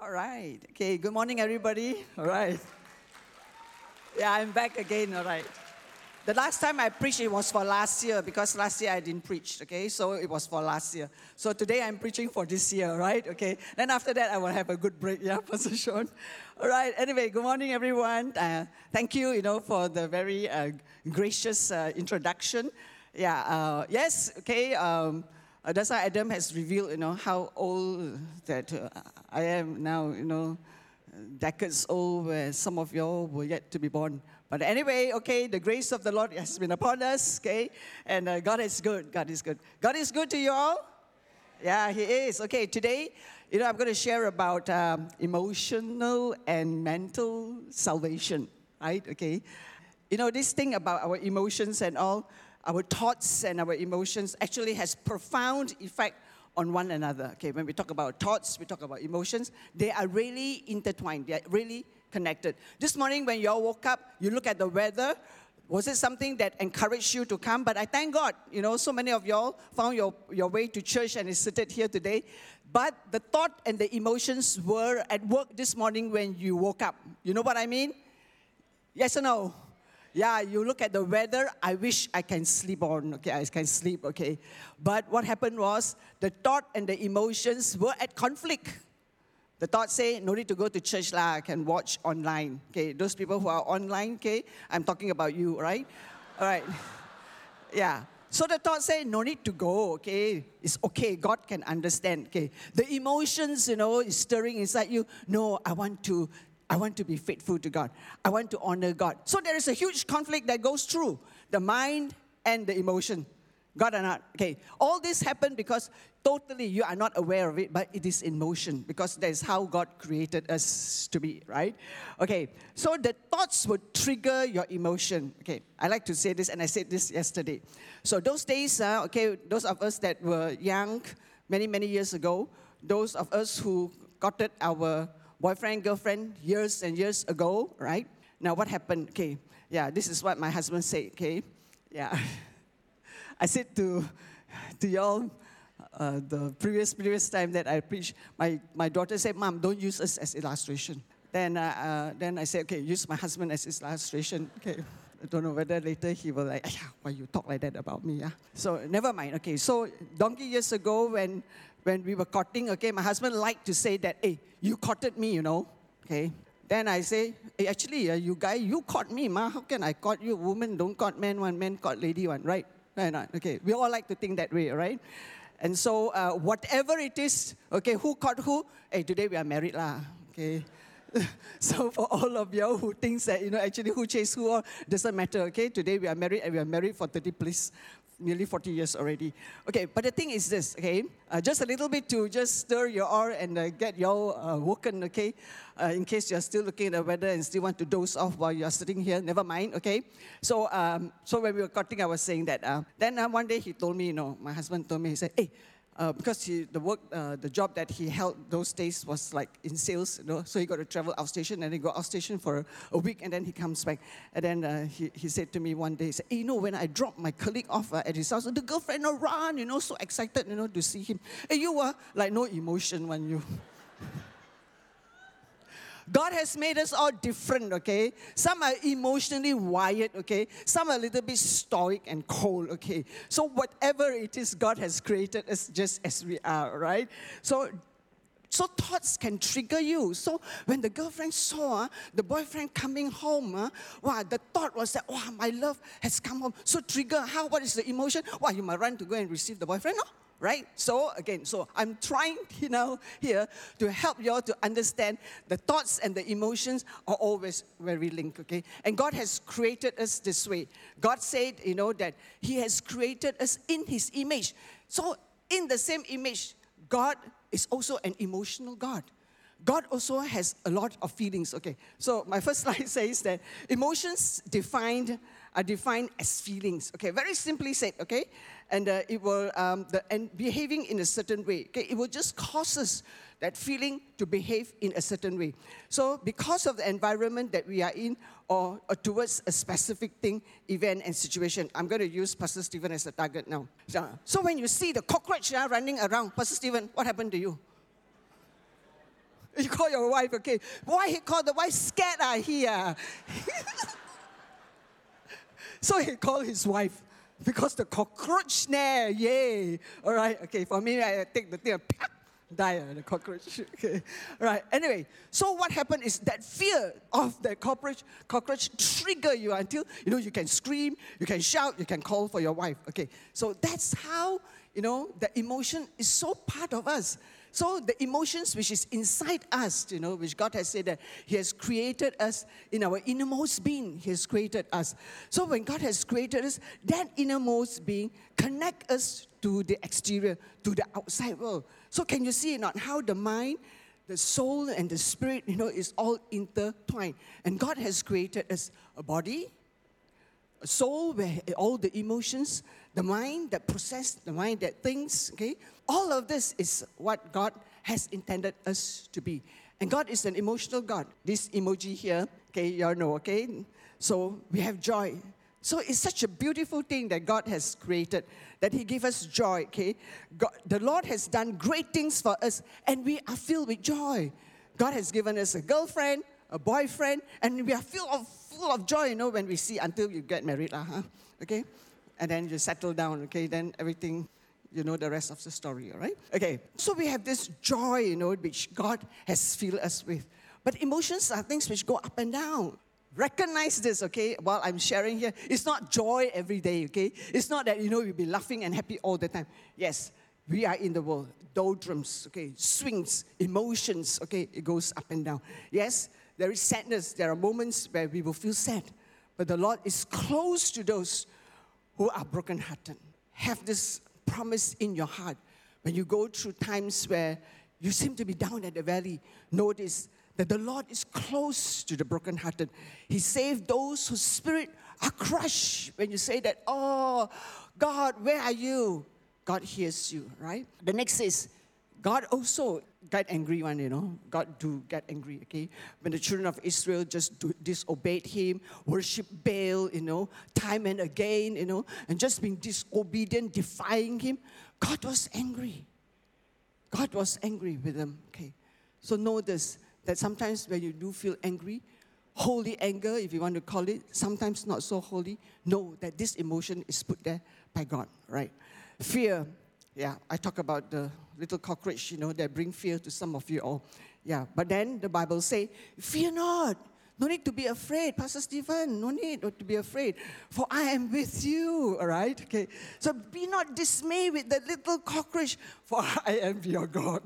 All right. Okay, good morning, everybody. All right. Yeah, I'm back again. All right. The last time I preached, it was for last year because last year I didn't preach, okay? So it was for last year. So today I'm preaching for this year, right? Okay. Then after that, I will have a good break, yeah, Pastor Sean. All right. Anyway, good morning, everyone. Thank you, for the very gracious introduction. Yeah, yes, okay. That's why Adam has revealed, how old that I am now, decades old where some of y'all were yet to be born. But anyway, okay, the grace of the Lord has been upon us, okay? And God is good. God is good. God is good to you all? Yeah, He is. Okay, today, I'm going to share about emotional and mental salvation, right? Okay. This thing about our emotions and all, our thoughts and our emotions actually has profound effect on one another. Okay, when we talk about thoughts, we talk about emotions, they are really intertwined. They are really connected. This morning when you all woke up, you look at the weather. Was it something that encouraged you to come? But I thank God, so many of y'all found your way to church and is seated here today. But the thought and the emotions were at work this morning when you woke up. You know what I mean? Yes or no? Yeah, you look at the weather, I wish I can sleep on, okay, I can sleep, okay. But what happened was, the thought and the emotions were at conflict. The thought say, no need to go to church lah, I can watch online, okay. Those people who are online, okay, I'm talking about you, right? All right, yeah. So the thought say, no need to go, okay, it's okay, God can understand, okay. The emotions, is stirring inside you, no, I want to be faithful to God. I want to honor God. So there is a huge conflict that goes through the mind and the emotion. God or not. Okay. All this happened because totally you are not aware of it, but it is in motion because that is how God created us to be, right? Okay. So the thoughts would trigger your emotion. Okay. I like to say this, and I said this yesterday. So those days, those of us that were young, many, many years ago, those of us who got our boyfriend, girlfriend, years and years ago, right? Now, what happened? Okay, yeah, this is what my husband said, okay? Yeah. I said to y'all the previous time that I preached, my daughter said, Mom, don't use us as illustration. Then I said, okay, use my husband as illustration, okay? I don't know whether later he will like, why you talk like that about me, yeah? So, never mind, okay. So, donkey years ago when we were courting, okay, my husband liked to say that, hey, you courted me, okay. Then I say, hey, actually, you guy, you caught me, ma. How can I court you? Women don't court men one, men court lady one, right? Right, not? Okay, we all like to think that way, right? And so, whatever it is, okay, who caught who? Hey, today we are married lah, okay. So for all of y'all who thinks that, actually who chased who, all, doesn't matter, okay? Today we are married and we are married for 30 plus, nearly 40 years already. Okay, but the thing is this, okay? Just a little bit to just stir your oar and get y'all woken, okay? In case you're still looking at the weather and still want to doze off while you're sitting here, never mind, okay? So when we were cutting, I was saying that. Then one day he told me, my husband told me, he said, hey, because the job that he held those days was like in sales, so he got to travel outstation and he got outstation for a week and then he comes back. And then he said to me one day, he said, hey, when I dropped my colleague off at his house, the girlfriend run, so excited, to see him. Hey, you were like no emotion when you... God has made us all different, okay? Some are emotionally wired, okay? Some are a little bit stoic and cold, okay? So whatever it is, God has created us just as we are, right? So thoughts can trigger you. So when the girlfriend saw the boyfriend coming home, the thought was that, my love has come home. So trigger, what is the emotion? You might run to go and receive the boyfriend, no? Right? So again, I'm trying, here to help you all to understand the thoughts and the emotions are always very linked, okay? And God has created us this way. God said, that He has created us in His image. So in the same image, God is also an emotional God. God also has a lot of feelings, okay? So my first slide says that emotions are defined as feelings, okay? Very simply said, okay? And it will, and behaving in a certain way, okay? It will just cause us that feeling to behave in a certain way. So because of the environment that we are in or towards a specific thing, event, and situation, I'm going to use Pastor Stephen as a target now. So when you see the cockroach running around, Pastor Stephen, what happened to you? You call your wife, okay. Why he called the wife scared here? So he called his wife because the cockroach snare, yay. All right, okay, for me, I take the thing and die, the cockroach. Okay, all right. Anyway, so what happened is that fear of the cockroach trigger you until, you can scream, you can shout, you can call for your wife. Okay, so that's how, the emotion is so part of us. So the emotions which is inside us, which God has said that He has created us in our innermost being. He has created us. So when God has created us, that innermost being connect us to the exterior, to the outside world. So can you see not how the mind, the soul, and the spirit, is all intertwined. And God has created us a body, a soul where all the emotions, the mind that process, the mind that thinks, okay? All of this is what God has intended us to be. And God is an emotional God. This emoji here, okay, you all know, okay? So we have joy. So it's such a beautiful thing that God has created, that He gave us joy, okay? God, the Lord has done great things for us, and we are filled with joy. God has given us a girlfriend, a boyfriend, and we are full of joy, when we see, until you get married, okay? And then you settle down, okay? Then everything, the rest of the story, all right? Okay, so we have this joy, which God has filled us with. But emotions are things which go up and down. Recognize this, okay, while I'm sharing here. It's not joy every day, okay? It's not that, you'll be laughing and happy all the time. Yes, we are in the world. Doldrums, okay, swings, emotions, okay, it goes up and down. Yes, there is sadness. There are moments where we will feel sad. But the Lord is close to those who are brokenhearted. Have this promise in your heart. When you go through times where you seem to be down at the valley, notice that the Lord is close to the brokenhearted. He saved those whose spirit are crushed. When you say that, oh, God, where are you? God hears you, right? The next is, God also got angry God do get angry, okay? When the children of Israel just disobeyed Him, worship Baal, time and again, and just being disobedient, defying Him, God was angry. God was angry with them, okay? So know this, that sometimes when you do feel angry, holy anger, if you want to call it, sometimes not so holy, know that this emotion is put there by God, right? Fear. Yeah, I talk about the little cockroach, that bring fear to some of you all. Yeah, but then the Bible say, fear not. No need to be afraid. Pastor Stephen, no need to be afraid. For I am with you, all right? Okay, so be not dismayed with the little cockroach, for I am your God.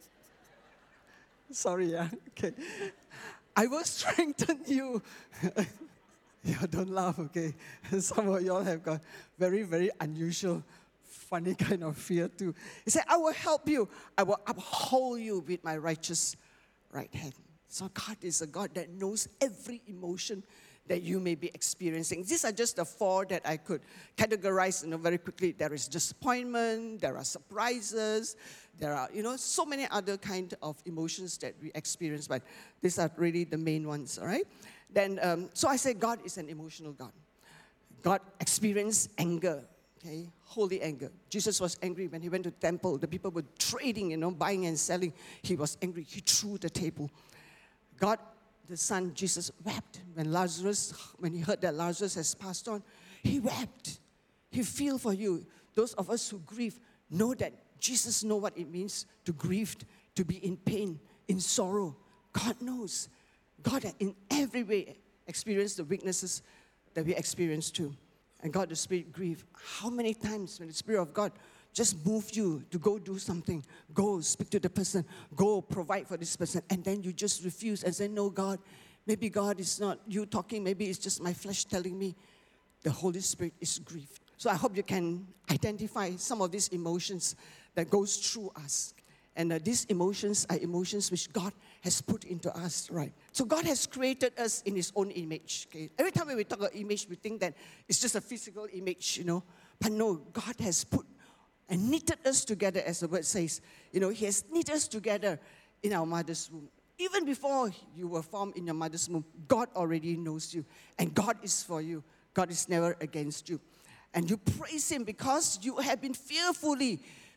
Sorry, yeah, okay. I will strengthen you. Yeah, don't laugh, okay? Some of y'all have got very, very unusual, funny kind of fear too. He said, I will help you. I will uphold you with my righteous right hand. So God is a God that knows every emotion that you may be experiencing. These are just the 4 that I could categorize very quickly. There is disappointment, there are surprises, there are, so many other kind of emotions that we experience, but these are really the main ones, all right? Then, so I say God is an emotional God. God experienced anger. Okay, holy anger. Jesus was angry when He went to the temple. The people were trading, buying and selling. He was angry. He threw the table. God, the Son, Jesus, wept when He heard that Lazarus has passed on. He wept. He feel for you. Those of us who grieve know that Jesus knows what it means to grieve, to be in pain, in sorrow. God knows. God in every way experienced the weaknesses that we experience too. And God, the Spirit, grieve. How many times when the Spirit of God just moved you to go do something, go speak to the person, go provide for this person, and then you just refuse and say, no, God, maybe God is not you talking, maybe it's just my flesh telling me. The Holy Spirit is grieved. So I hope you can identify some of these emotions that goes through us. And these emotions are emotions which God has put into us, right? So God has created us in His own image, okay? Every time when we talk about image, we think that it's just a physical image, But no, God has put and knitted us together, as the word says. He has knitted us together in our mother's womb. Even before you were formed in your mother's womb, God already knows you. And God is for you. God is never against you. And you praise Him because you have been fearfully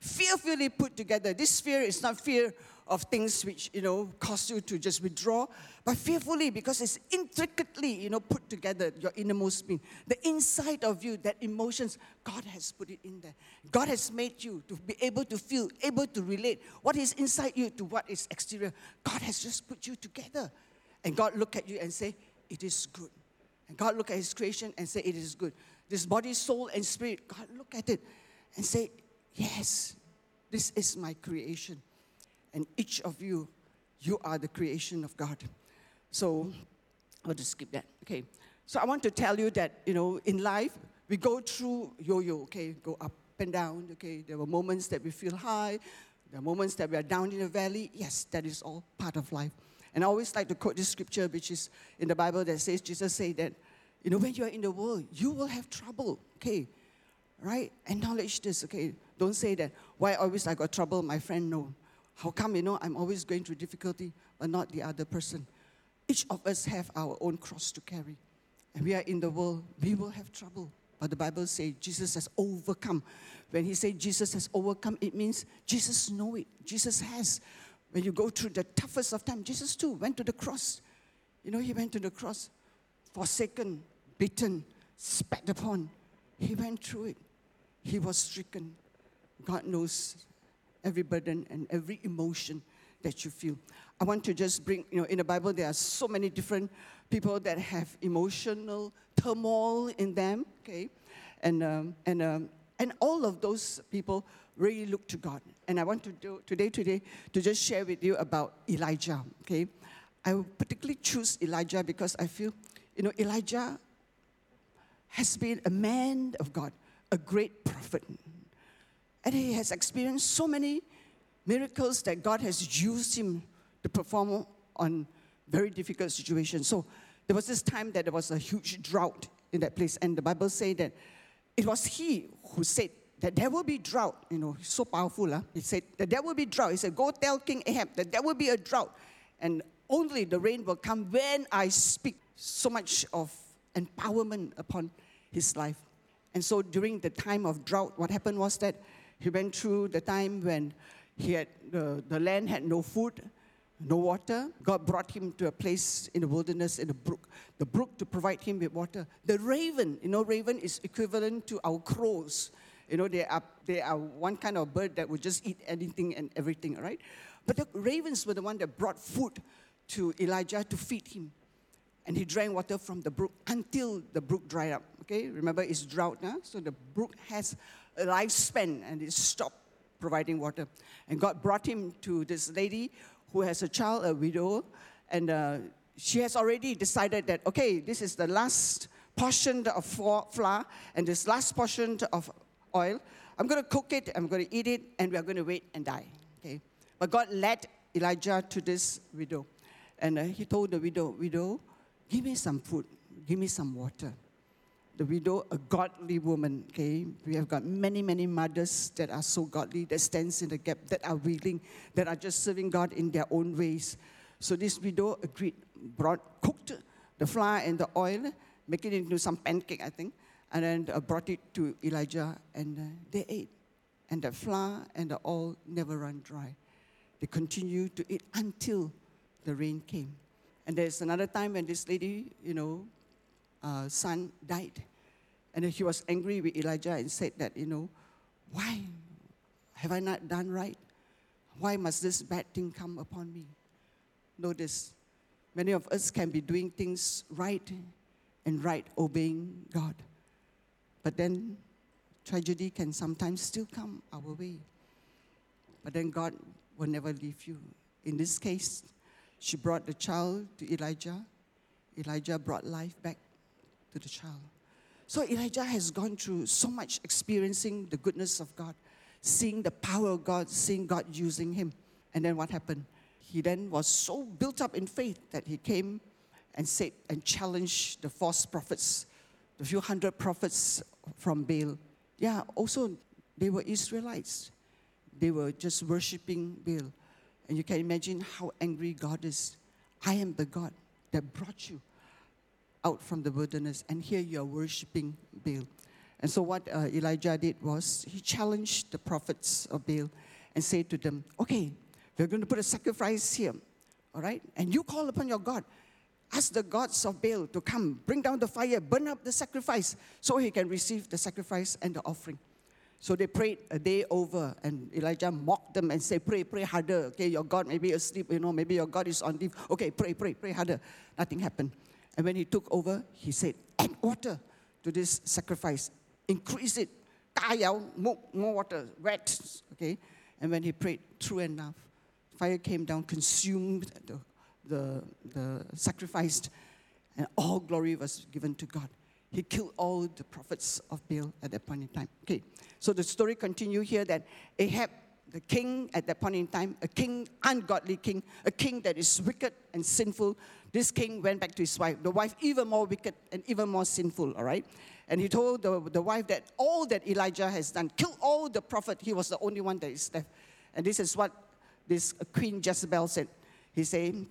fearfully put together. This fear is not fear of things which, cause you to just withdraw, but fearfully because it's intricately, put together, your innermost being. The inside of you, that emotions, God has put it in there. God has made you to be able to feel, able to relate what is inside you to what is exterior. God has just put you together. And God look at you and say, it is good. And God look at his creation and say, it is good. This body, soul, and spirit, God look at it and say, yes, this is my creation. And each of you, you are the creation of God. So, I'll just skip that. Okay. So I want to tell you that, in life, we go through yo-yo, okay, go up and down, okay. There were moments that we feel high. There are moments that we are down in the valley. Yes, that is all part of life. And I always like to quote this scripture, which is in the Bible that says, Jesus said that, when you are in the world, you will have trouble, okay? Right? Acknowledge this, okay? Don't say that, why always I got trouble, my friend, no. How come, I'm always going through difficulty, but not the other person? Each of us have our own cross to carry. And we are in the world, we will have trouble. But the Bible says Jesus has overcome. When he says Jesus has overcome, it means Jesus knows it. Jesus has. When you go through the toughest of time, Jesus too went to the cross. He went to the cross, forsaken, beaten, spat upon. He went through it. He was stricken. God knows every burden and every emotion that you feel. I want to just bring, in the Bible, there are so many different people that have emotional turmoil in them, okay? And all of those people really look to God. And I want to do today to just share with you about Elijah, okay? I will particularly choose Elijah because I feel, Elijah has been a man of God, a great prophet. And he has experienced so many miracles that God has used him to perform on very difficult situations. So there was this time that there was a huge drought in that place. And the Bible says that it was he who said that there will be drought. He's so powerful. Huh? He said that there will be drought. He said, go tell King Ahab that there will be a drought. And only the rain will come when I speak. So much of empowerment upon his life. And so during the time of drought, what happened was that he went through the time when he had the land had no food, no water. God brought him to a place in the wilderness, in the brook to provide him with water. The raven, raven is equivalent to our crows. They are one kind of bird that would just eat anything and everything, right? But the ravens were the one that brought food to Elijah to feed him. And he drank water from the brook until the brook dried up. Okay, remember it's drought now, so the brook has a lifespan and it stopped providing water. And God brought him to this lady who has a child, a widow, and she has already decided that, okay, this is the last portion of flour and this last portion of oil. I'm going to cook it, I'm going to eat it, and we are going to wait and die. Okay, but God led Elijah to this widow, and he told the widow, give me some food, give me some water. The widow, a godly woman, okay? We have got many, many mothers that are so godly, that stands in the gap, that are willing, that are just serving God in their own ways. So this widow agreed, cooked the flour and the oil, make it into some pancake, I think, and then brought it to Elijah, and they ate. And the flour and the oil never ran dry. They continued to eat until the rain came. And there's another time when this lady, son died. And he was angry with Elijah and said that, why have I not done right? Why must this bad thing come upon me? Notice, many of us can be doing things right and right, obeying God. But then tragedy can sometimes still come our way. But then God will never leave you. In this case, she brought the child to Elijah. Elijah brought life back to the child. So Elijah has gone through so much, experiencing the goodness of God, seeing the power of God, seeing God using him. And then what happened? He then was so built up in faith that he came and said and challenged the false prophets, the few hundred prophets from Baal. Yeah, also they were Israelites. They were just worshiping Baal. And you can imagine how angry God is. I am the God that brought you out from the wilderness, and here you are worshiping Baal. And so what Elijah did was he challenged the prophets of Baal and said to them, okay, we're going to put a sacrifice here, all right? And you call upon your God. Ask the gods of Baal to come, bring down the fire, burn up the sacrifice so he can receive the sacrifice and the offering. So they prayed a day over, and Elijah mocked them and said, pray harder. Okay, your God may be asleep, maybe your God is on leave. Okay, pray harder. Nothing happened. And when he took over, he said, add water to this sacrifice. Increase it. More water, wet. Okay. And when he prayed, true enough, fire came down, consumed the sacrifice, and all glory was given to God. He killed all the prophets of Baal at that point in time. Okay, so the story continues here that Ahab, the king at that point in time, a king, ungodly king, a king that is wicked and sinful. This king went back to his wife. The wife even more wicked and even more sinful, all right? And he told the wife that all that Elijah has done, kill all the prophet. He was the only one that is left. And this is what this Queen Jezebel said. He sent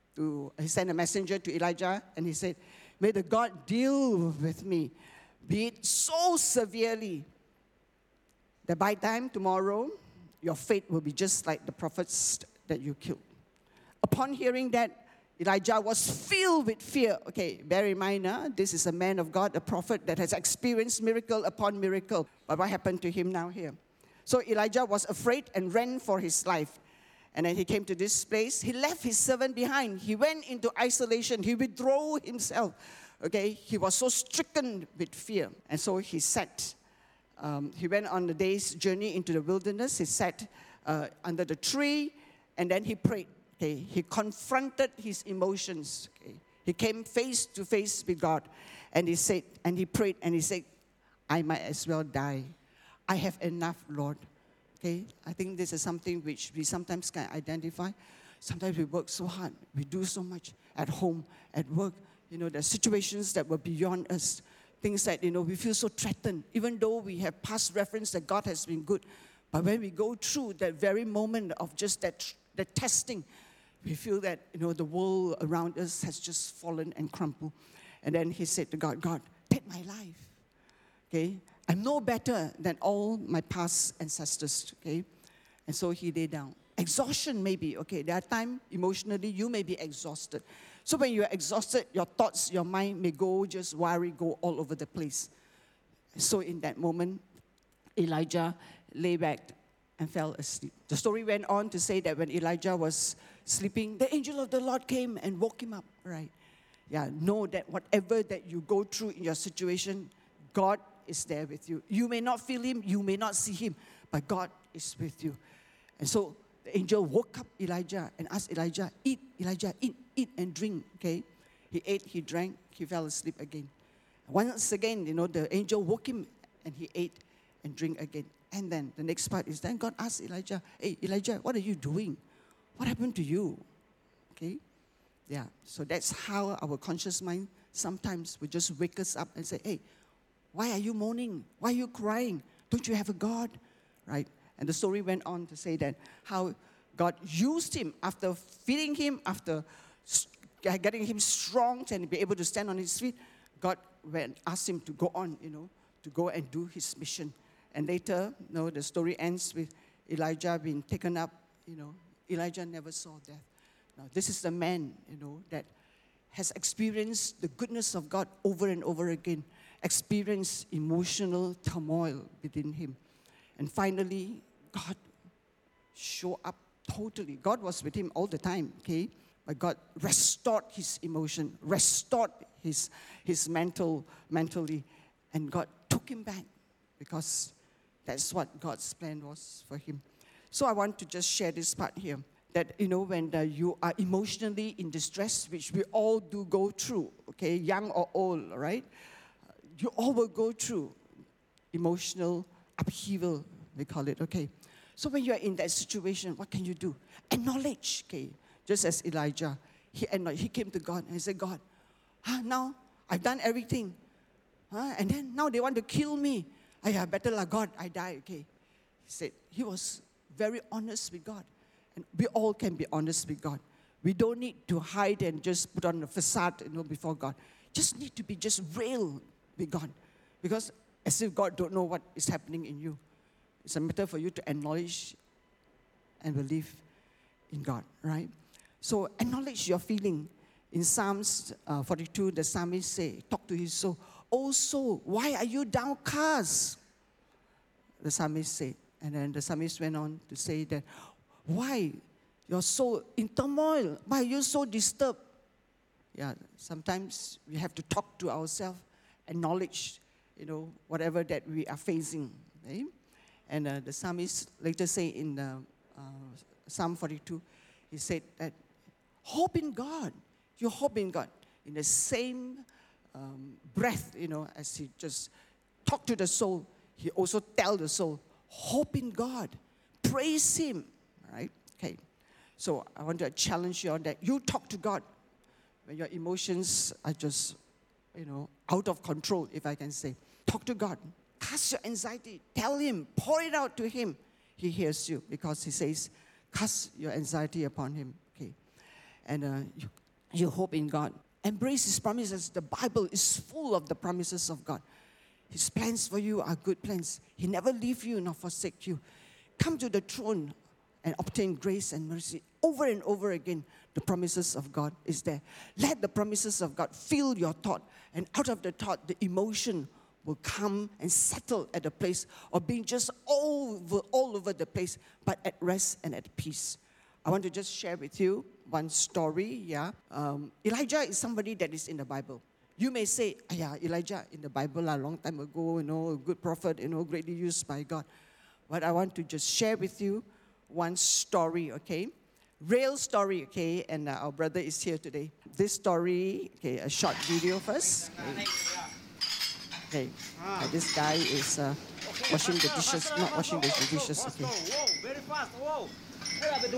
a messenger to Elijah, and he said, may the God deal with me, be it so severely, that by time tomorrow, your fate will be just like the prophets that you killed. Upon hearing that, Elijah was filled with fear. Okay, bear in mind, this is a man of God, a prophet that has experienced miracle upon miracle. But what happened to him now here? So Elijah was afraid and ran for his life. And then he came to this place. He left his servant behind. He went into isolation. He withdrew himself. Okay, he was so stricken with fear. And so he sat. He went on a day's journey into the wilderness. He sat under the tree, and then he prayed. Okay, he confronted his emotions. Okay, he came face to face with God, and he said, and he prayed, and he said, I might as well die. I have enough, Lord. Okay, I think this is something which we sometimes can identify. Sometimes we work so hard. We do so much at home, at work. There are situations that were beyond us. Things that, we feel so threatened. Even though we have past reference that God has been good. But when we go through that very moment of just that testing, we feel that, the world around us has just fallen and crumbled. And then he said to God, God, take my life. Okay? I'm no better than all my past ancestors, okay? And so he lay down. Exhaustion maybe, okay? There are times emotionally you may be exhausted. So when you're exhausted, your thoughts, your mind may go all over the place. So in that moment, Elijah lay back and fell asleep. The story went on to say that when Elijah was sleeping, the angel of the Lord came and woke him up, right? Yeah, know that whatever that you go through in your situation, God is there with you. You may not feel him, you may not see him, but God is with you. And so the angel woke up Elijah and asked Elijah, eat, Elijah, eat and drink, okay? He ate, he drank, he fell asleep again. Once again, the angel woke him and he ate and drank again. And then the next part is then God asked Elijah, hey, Elijah, what are you doing? What happened to you? Okay? Yeah, so that's how our conscious mind sometimes will just wake us up and say, hey, why are you moaning? Why are you crying? Don't you have a God? Right? And the story went on to say that how God used him after feeding him, after getting him strong and be able to stand on his feet. God asked him to go on, to go and do his mission. And later, the story ends with Elijah being taken up. Elijah never saw death. Now, this is the man, that has experienced the goodness of God over and over again, experienced emotional turmoil within him. And finally, God showed up totally. God was with him all the time, okay? But God restored his emotion, restored his mentally, and God took him back because that's what God's plan was for him. So I want to just share this part here, that, when you are emotionally in distress, which we all do go through, okay, young or old, right? You all will go through emotional upheaval, we call it, okay? So when you are in that situation, what can you do? Acknowledge, okay? Just as Elijah, he came to God and he said, God, now I've done everything. And then now they want to kill me. Better like God, I die, okay? He said, he was very honest with God. And we all can be honest with God. We don't need to hide and just put on a facade, before God. Just need to be just real with God. Because as if God don't know what is happening in you. It's a matter for you to acknowledge and believe in God, right? So acknowledge your feeling. In Psalms 42, the psalmist say, talk to his soul. Oh soul, why are you downcast? The psalmist said. And then the psalmist went on to say that, why your soul in turmoil? Why are you so disturbed? Yeah, sometimes we have to talk to ourselves, acknowledge, whatever that we are facing. Okay? And the psalmist later say in Psalm 42, he said that, hope in God. You hope in God. In the same breath, as he just talked to the soul, he also tell the soul, hope in God. Praise him. Right? Okay. So I want to challenge you on that. You talk to God when your emotions are just, out of control, if I can say. Talk to God. Cast your anxiety. Tell him. Pour it out to him. He hears you because he says, cast your anxiety upon him. Okay. And you hope in God. Embrace his promises. The Bible is full of the promises of God. His plans for you are good plans. He never leave you nor forsake you. Come to the throne and obtain grace and mercy. Over and over again, the promises of God is there. Let the promises of God fill your thought. And out of the thought, the emotion will come and settle at a place of being just all over the place, but at rest and at peace. I want to just share with you one story, Elijah is somebody that is in the Bible. You may say, Elijah in the Bible a long time ago, a good prophet, greatly used by God. But I want to just share with you one story, okay? Real story, okay? And our brother is here today. This story, okay, a short video first. Okay. This guy is washing the dishes, not washing the dishes, okay. Whoa, very fast, whoa. Okay.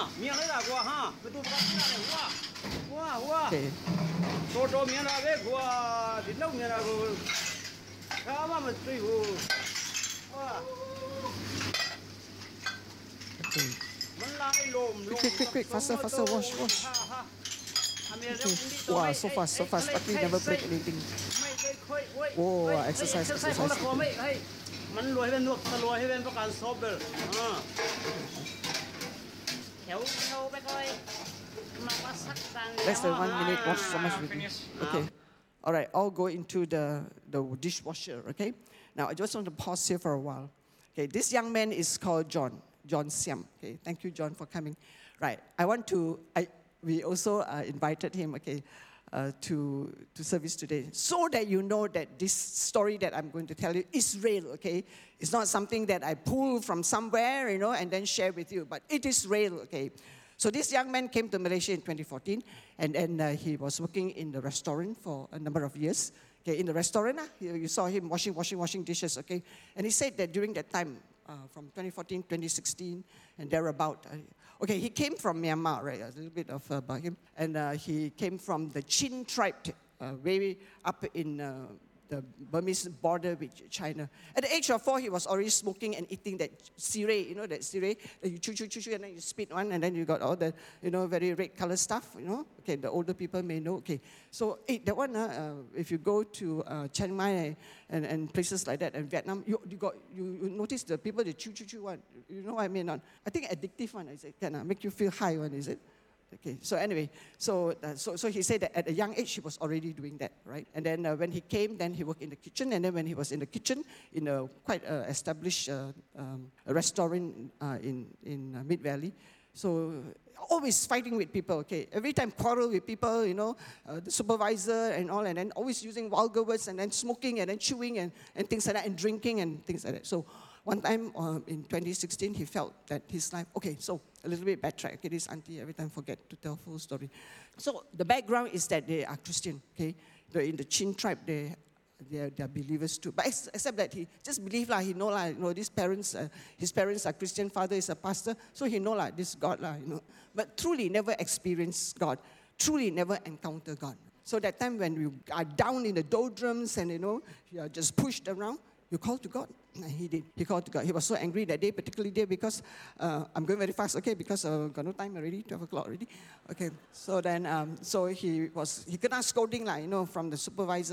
Quick, faster, wash. Okay. Wow, so fast, luckily never break anything. Oh, exercise. Less than 1 minute, wash so much already. Okay. All right, I'll go into the dishwasher, okay? Now, I just want to pause here for a while. Okay, this young man is called John Siam. Okay, thank you, John, for coming. Right, we also invited him, okay, to service today, so that you know that this story that I'm going to tell you is real, okay? It's not something that I pull from somewhere, and then share with you, but it is real, okay? So this young man came to Malaysia in 2014, and then he was working in the restaurant for a number of years. Okay, in the restaurant, you saw him washing dishes, okay? And he said that during that time, from 2014, 2016, and thereabout. Okay, he came from Myanmar, right? A little bit of about him. And he came from the Chin tribe, way up in the Burmese border with China. At the age of 4, he was already smoking and eating that sireh, that sireh, that you chew, and then you spit one, and then you got all the, very red color stuff, Okay, the older people may know. Okay, so that one, if you go to Chiang Mai and places like that, and Vietnam, you notice the people, they chew one. You know what I mean? I think addictive one, is it? Can make you feel high one, is it? Okay, so anyway, so he said that at a young age he was already doing that, right? And then when he came, then he worked in the kitchen, and then when he was in the kitchen, in a quite established restaurant in Mid Valley, so always fighting with people, okay? Every time quarrel with people, the supervisor and all, and then always using vulgar words, and then smoking, and then chewing, and things like that, and drinking, and things like that. So one time in 2016, he felt that his life, okay, so a little bit backtrack. Okay, this auntie every time forget to tell full story. So the background is that they are Christian, okay? They're in the Chin tribe, they are believers too. But except that he just believe he know his parents are Christian, father is a pastor, so he know this God But truly never experienced God, truly never encounter God. So that time when you are down in the doldrums and you are just pushed around, you call to God. And he did. He called to God. He was so angry that day, particularly day, because I'm going very fast, okay, because got no time already, 12 o'clock already. Okay, so then, so he got scolding, from the supervisor,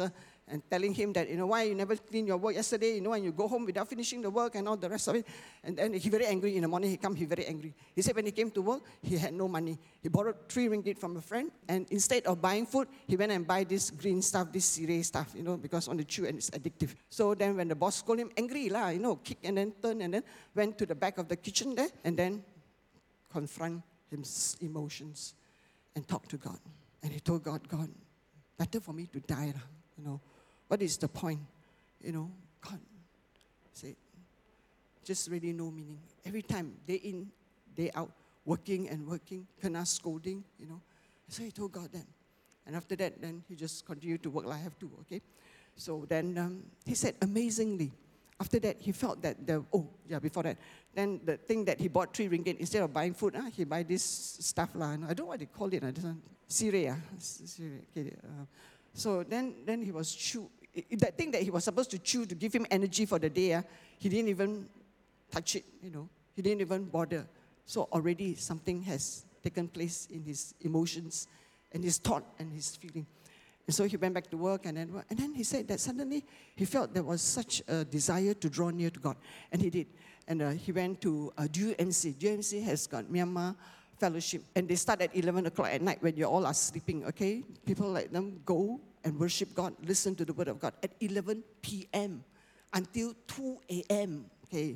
and telling him that, why you never clean your work yesterday, and you go home without finishing the work and all the rest of it. And then he very angry. In the morning, he very angry. He said when he came to work, he had no money. He borrowed 3 ringgit from a friend, and instead of buying food, he went and buy this green stuff, this sireh stuff, because on the chew and it's addictive. So then when the boss scolded him, angry, kick and then turn and then went to the back of the kitchen there and then confront his emotions and talk to God. And he told God, better for me to die, What is the point? God said, just really no meaning. Every time, day in, day out, working, kena scolding, So he told God that. And after that, then he just continued to work like I have to, okay? So then he said, amazingly, after that, he felt that before that, then the thing that he bought 3 ringgit, instead of buying food, he buy this stuff. I don't know what they call it. This one, sireh. Okay, so then he was that thing that he was supposed to chew to give him energy for the day, he didn't even touch it, He didn't even bother. So already something has taken place in his emotions and his thought and his feeling. And so he went back to work, and then he said that suddenly he felt there was such a desire to draw near to God. And he did. And he went to GUMC. GUMC has got Myanmar Fellowship. And they start at 11 o'clock at night when you all are sleeping, okay? People like them go and worship God, listen to the word of God at 11 p.m. until 2 a.m. Okay.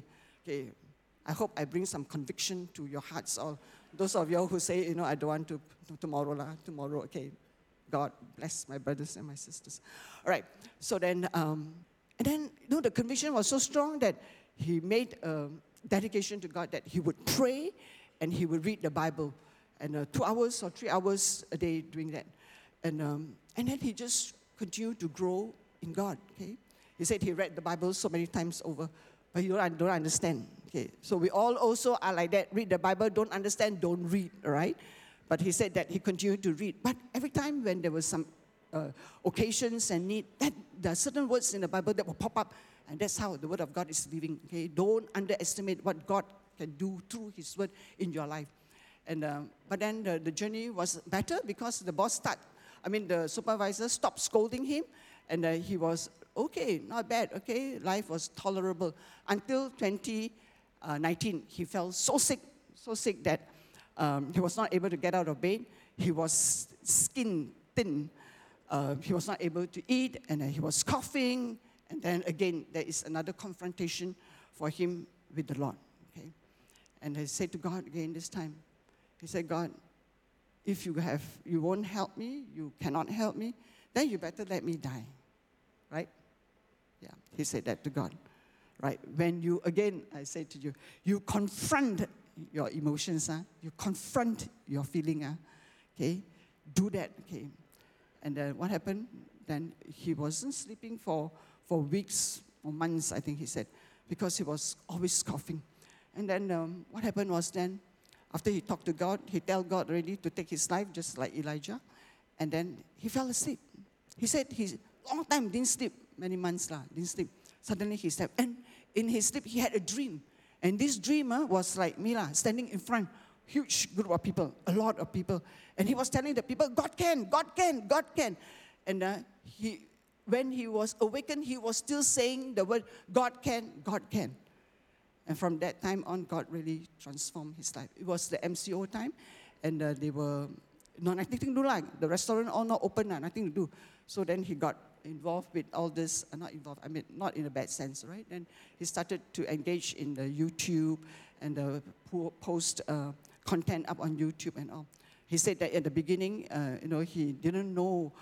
I hope I bring some conviction to your hearts. All those of you who say, I don't want to tomorrow, okay. God bless my brothers and my sisters. All right. So then, the conviction was so strong that he made a dedication to God that he would pray and he would read the Bible, and 2 hours or 3 hours a day doing that. And then he just continued to grow in God, okay? He said he read the Bible so many times over, but he don't understand, okay? So we all also are like that. Read the Bible, don't understand, don't read, all right? But he said that he continued to read. But every time when there was some occasions and need, there are certain words in the Bible that will pop up, and that's how the Word of God is living, okay? Don't underestimate what God can do through His Word in your life. And but then the journey was better because the supervisor stopped scolding him, and he was, okay, not bad, okay, life was tolerable. Until 2019, he felt so sick that he was not able to get out of bed. He was skin thin. He was not able to eat, and he was coughing. And then again, there is another confrontation for him with the Lord, okay? And he said to God again this time, he said, God, if you won't help me, you cannot help me, then you better let me die, right? Yeah, he said that to God, right? When you, again, I say to you, you confront your emotions, you confront your feeling, okay? Do that, okay? And what happened? Then he wasn't sleeping for weeks or months, I think he said, because he was always coughing. And then what happened was then, after he talked to God, he told God already to take his life, just like Elijah. And then he fell asleep. He said he long time didn't sleep, many months didn't sleep. Suddenly he slept. And in his sleep, he had a dream. And this dream was like me, standing in front, huge group of people, a lot of people. And he was telling the people, God can, God can, God can. And when he was awakened, he was still saying the word, God can, God can. And from that time on, God really transformed his life. It was the MCO time, and they were nothing to do, the restaurant all not open, nothing to do. So then he got involved with all this, not in a bad sense, right? Then he started to engage in the YouTube and post content up on YouTube and all. He said that at the beginning, he didn't know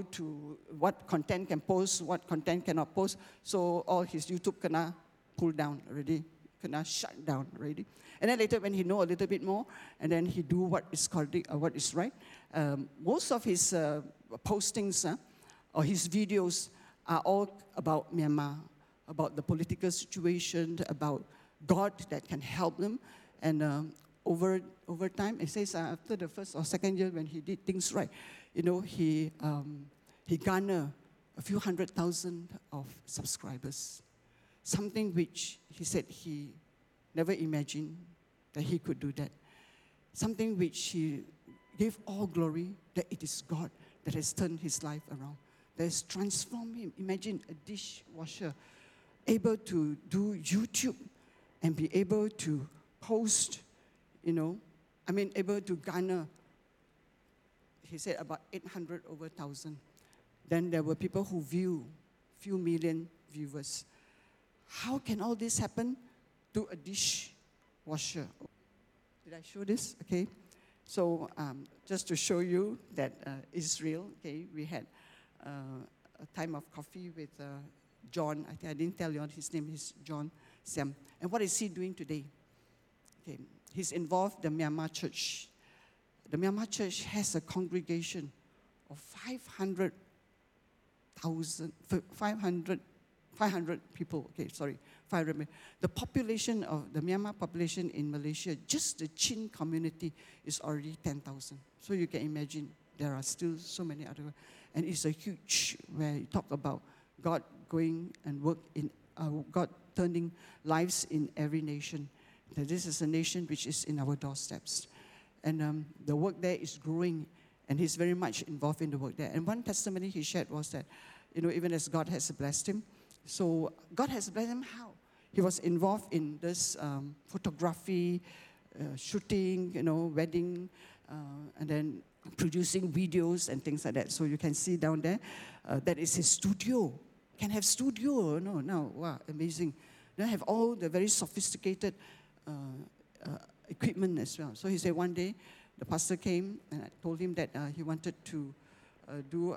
what content can post, what content cannot post. So all his YouTube kena pull down already, kena shut down already. And then later when he know a little bit more, and then he do what is called what is right. Most of his postings or his videos are all about Myanmar, about the political situation, about God that can help them. And over time, it says after the first or second year when he did things right, he garnered a few 100,000 of subscribers. Something which he said he never imagined that he could do that. Something which he gave all glory that it is God that has turned his life around. that's transformed him. Imagine a dishwasher able to do YouTube and be able to post, able to garner, he said, about 800 over 1,000. Then there were people who few million viewers. How can all this happen to a dishwasher? Did I show this? Okay. So just to show you that Israel, okay, we had a time of coffee with John. I think I didn't tell you, his name is John Sam. And what is he doing today? Okay. He's involved in the Myanmar church. The Myanmar church has a congregation of 500 people. Okay, sorry, 500. The population of the Myanmar population in Malaysia, just the Chin community, is already 10,000. So you can imagine there are still so many other. And it's a huge, where you talk about God going and work in, God turning lives in every nation. That this is a nation which is in our doorsteps. And the work there is growing, and he's very much involved in the work there. And one testimony he shared was that, even as God has blessed him, so God has blessed him how? He was involved in this photography, shooting, wedding, and then producing videos and things like that. So you can see down there, that is his studio. Can have studio, now, wow, amazing. They have all the very sophisticated equipment as well. So he said one day, the pastor came and I told him that he wanted to do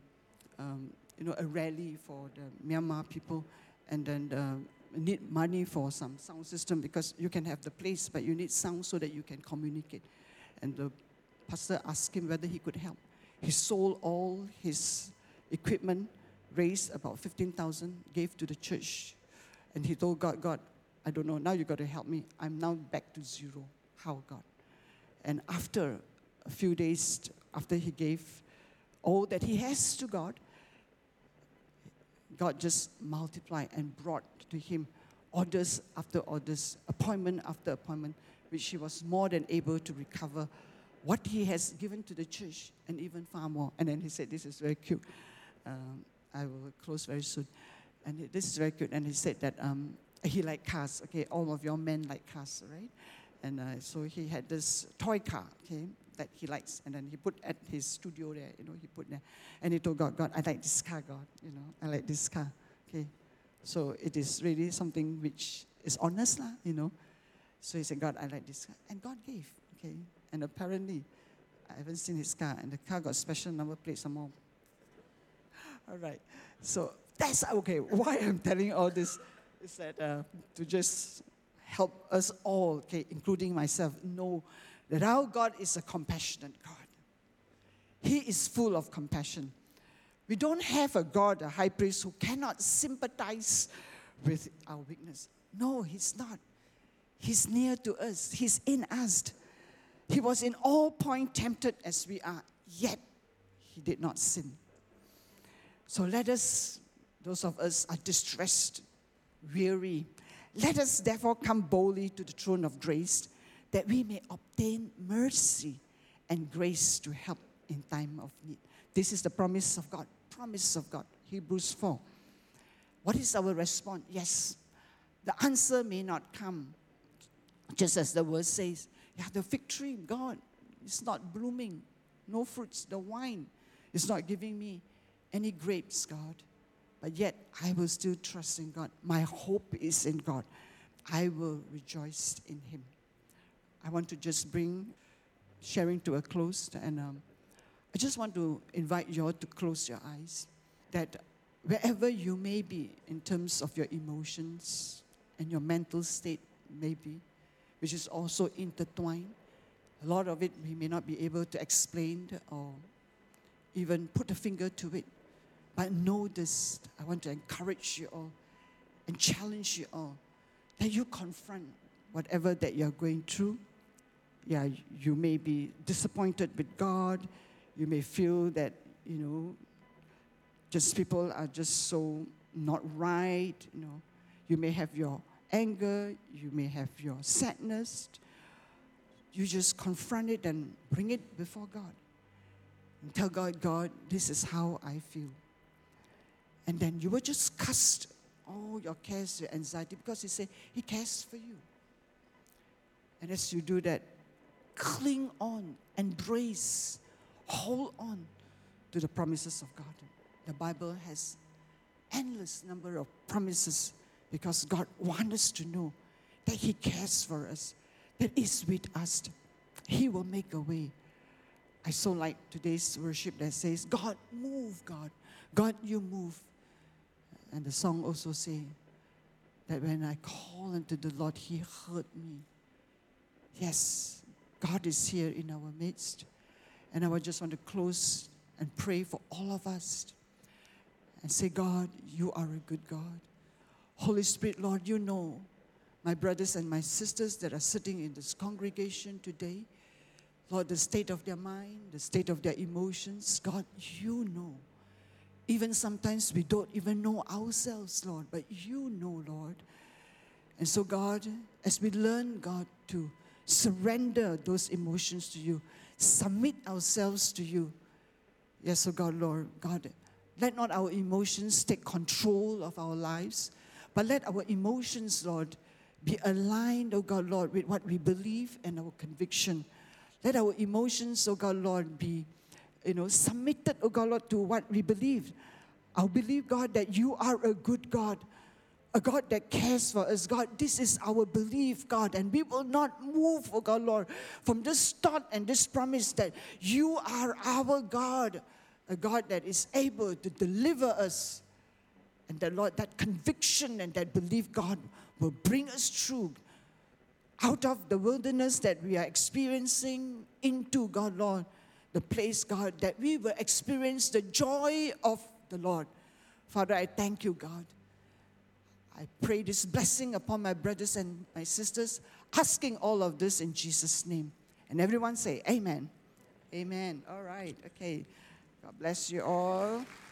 a rally for the Myanmar people, and then need money for some sound system, because you can have the place, but you need sound so that you can communicate. And the pastor asked him whether he could help. He sold all his equipment, raised about 15,000, gave to the church, and he told God, I don't know, now you got to help me. I'm now back to zero. How, God? And after a few days, after he gave all that he has to God, God just multiplied and brought to him orders after orders, appointment after appointment, which he was more than able to recover what he has given to the church, and even far more. And then he said, this is very cute. I will close very soon. And this is very cute. And he said that he liked cars. Okay, all of your men like cars, right? And so he had this toy car, okay, that he likes. And then he put at his studio there, he put there. And he told God, I like this car, God, I like this car, okay. So it is really something which is honest, So he said, God, I like this car. And God gave, okay. And apparently, I haven't seen his car, and the car got special number plate some more. All right. So that's, okay, why I'm telling all this is that to just help us all, okay, including myself, know that our God is a compassionate God. He is full of compassion. We don't have a God, a high priest, who cannot sympathize with our weakness. No, he's not. He's near to us. He's in us. He was in all point tempted as we are, yet he did not sin. So let us, those of us are distressed, weary, let us therefore come boldly to the throne of grace, that we may obtain mercy and grace to help in time of need. This is the promise of God. Promise of God. Hebrews 4. What is our response? Yes, the answer may not come, just as the word says. Yeah, the fig tree, God, it's not blooming. No fruits. The wine is not giving me any grapes, God. But yet, I will still trust in God. My hope is in God. I will rejoice in Him. I want to just bring sharing to a close. And I just want to invite you all to close your eyes. That wherever you may be in terms of your emotions and your mental state may be, which is also intertwined. A lot of it we may not be able to explain or even put a finger to it. But know this, I want to encourage you all and challenge you all that you confront whatever that you're going through. Yeah, you may be disappointed with God. You may feel that, just people are just so not right. You may have your anger. You may have your sadness. You just confront it and bring it before God. And tell God, God, this is how I feel. And then you will just cast all your cares, your anxiety, because He said He cares for you. And as you do that, cling on, embrace, hold on to the promises of God. The Bible has endless number of promises because God wants us to know that He cares for us, that He's with us. He will make a way. I so like today's worship that says, God, move, God. God, you move. And the song also says that when I call unto the Lord, He heard me. Yes, God is here in our midst. And I would just want to close and pray for all of us and say, God, you are a good God. Holy Spirit, Lord, you know my brothers and my sisters that are sitting in this congregation today. Lord, the state of their mind, the state of their emotions, God, you know. Even sometimes we don't even know ourselves, Lord, but you know, Lord. And so, God, as we learn, God, to surrender those emotions to you, submit ourselves to you. Yes, oh God, Lord, God, let not our emotions take control of our lives, but let our emotions, Lord, be aligned, oh God, Lord, with what we believe and our conviction. Let our emotions, oh God, Lord, be, submitted, oh God, Lord, to what we believe. I believe, God, that you are a good God, a God that cares for us. God, this is our belief, God, and we will not move, oh God, Lord, from this thought and this promise that you are our God, a God that is able to deliver us. And that, Lord, that conviction and that belief, God, will bring us through out of the wilderness that we are experiencing into, God, Lord, the place, God, that we will experience the joy of the Lord. Father, I thank you, God. I pray this blessing upon my brothers and my sisters, asking all of this in Jesus' name. And everyone say, amen. Amen. All right. Okay. God bless you all.